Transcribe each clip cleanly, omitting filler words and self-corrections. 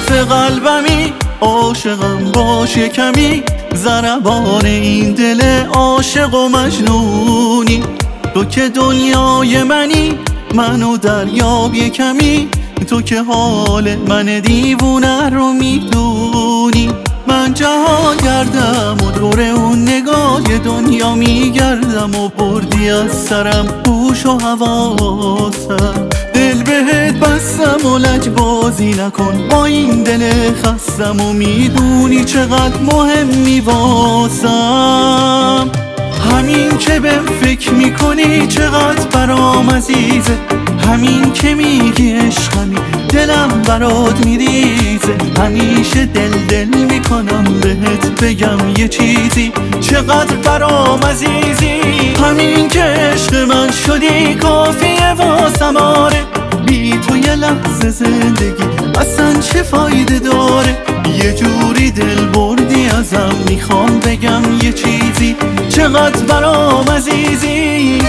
ضعف قلبمی، عاشقم باش کمی، ضربان این دل عاشق و مجنونی. تو که دنیای منی، منو دریاب کمی، تو که حال من دیوونه رو میدونی. من جهان گردم و دور اون نگاه دنیا میگردم و بردی از سرم هوش و حواسم. دل بهت بستم و لجبازی نکن با این دل خستم و میدونی چقدر مهمی واسم. همین که بهم فکر میکنی چقدر برام عزیزه، همین که میگی عشقمی دلم برات میریزه. همیشه دل میکنم بهت بگم یه چیزی، چقدر برام عزیزی. همین که عشق من شدی کافیه واسم آره، بی تو یه لحظه زندگی اصلا چه فایده داره. یه جوری دل بردی ازم، میخوام بگم یه چیزی، چقدر برام عزیزی.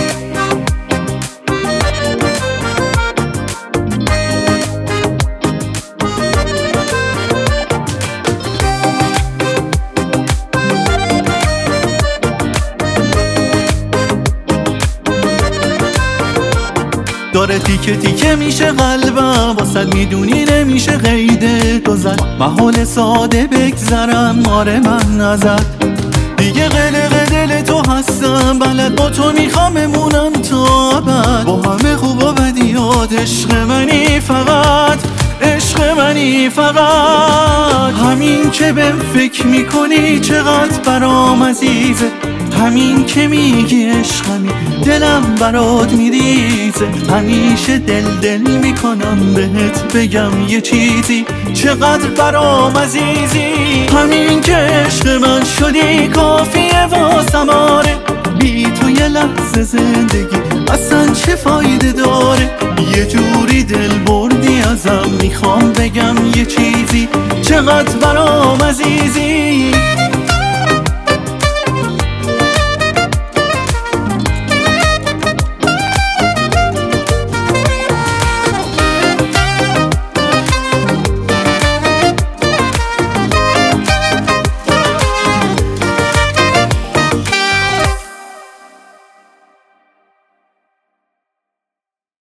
داره تیکه تیکه میشه قلبم واسد، میدونی نمیشه قیده تو زد. محال ساده بگذرم آره من ازت، دیگه قلق دل تو هستم بلد، با تو میخوام بمونم تا ابد. با همه خوب و بدیات عشق منی فقط، عشق منی فقط. همین که بهم فکر میکنی چقدر برام عزیزه، همین که میگی عشقمی دلم برات میریزه. همیشه دل میکنم بهت بگم یه چیزی، چقدر برام عزیزی. همین که عشق من شدی کافیه واسم آره، بی تو یه لحظه زندگی اصلا چه فایده داره. یه جوری دل بردی ازم، میخوام بگم یه چیزی، چقدر برام عزیزی.